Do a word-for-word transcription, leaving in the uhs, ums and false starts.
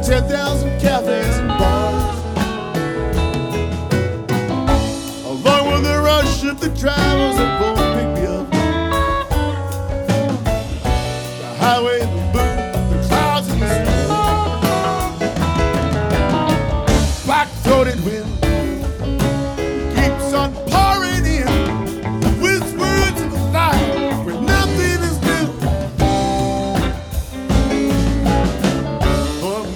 ten thousand cafes and bars, along with the rush of the drivers that won't pick me up. The highway, the boom, the clouds and the snow, black-throated wind